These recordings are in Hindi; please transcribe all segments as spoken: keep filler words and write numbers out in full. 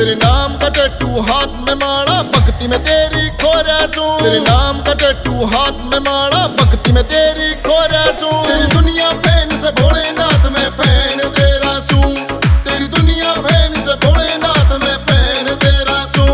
तेरे नाम का टैटू हाथ में माला, भक्ति में तेरी खो रसूं। तेरे नाम का टैटू हाथ में माला, भक्ति में तेरी खो रसूं। तेरी दुनिया फैन से भोलेनाथ में फैन तेरा सूं। तेरी दुनिया फैन से भोलेनाथ में फैन तेरा सूं।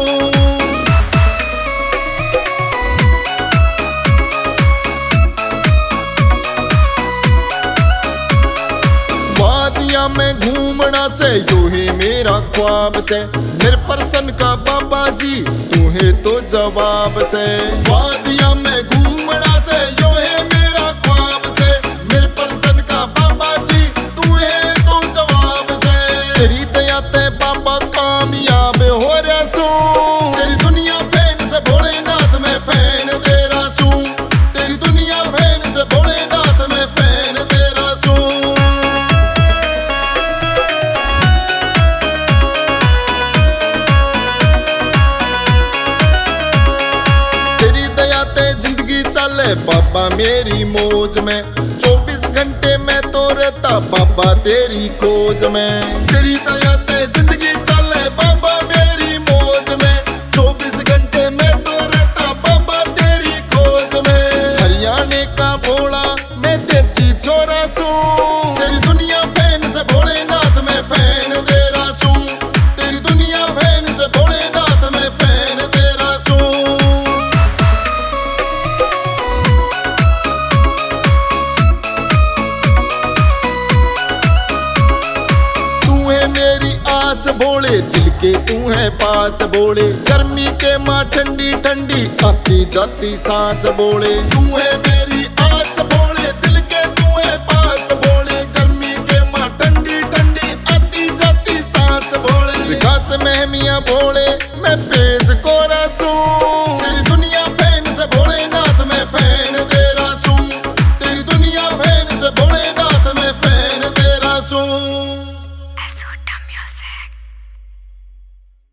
वादिया में घूमना से यू ही मेरा ख्वाब से, मेरे परसन का बाबा जी तू है तो जवाब से। वादिया में घूमना से यू है मेरा ख्वाब से, मेरे परसन का बाबा जी तू है तो जवाब से। तेरी दया ते बाबा कामयाब हो रसूं। तेरी दुनिया फैन से भोलेनाथ में फैन तेरा सूं। तेरी दुनिया फैन से भोलेनाथ में फैन तेरा सूं। जिंदगी चले बाबा मेरी मौज में, चौबीस घंटे में तो रहता बाबा तेरी खोज में। तेरी दया ते जिंदगी चले बाबा मेरी मौज में, चौबीस घंटे में तो रहता बाबा तेरी खोज में। हरियाणा का भोला मैं देसी छोरा सूं। तेरी दुनिया फैन से भोलेनाथ में फैन तेरा सूं। तेरी दुनिया फैन से भोलेनाथ में फैन तेरा सूं। मेरी आस बोले दिल के तू है पास बोले, गर्मी के माँ ठंडी ठंडी आती जाती सांस बोले। तू है मेरी आस बोले दिल के तू है पास बोले, गर्मी के माँ ठंडी ठंडी आती जाती सांस बोले। विकास में मियाँ बोले मैं पेज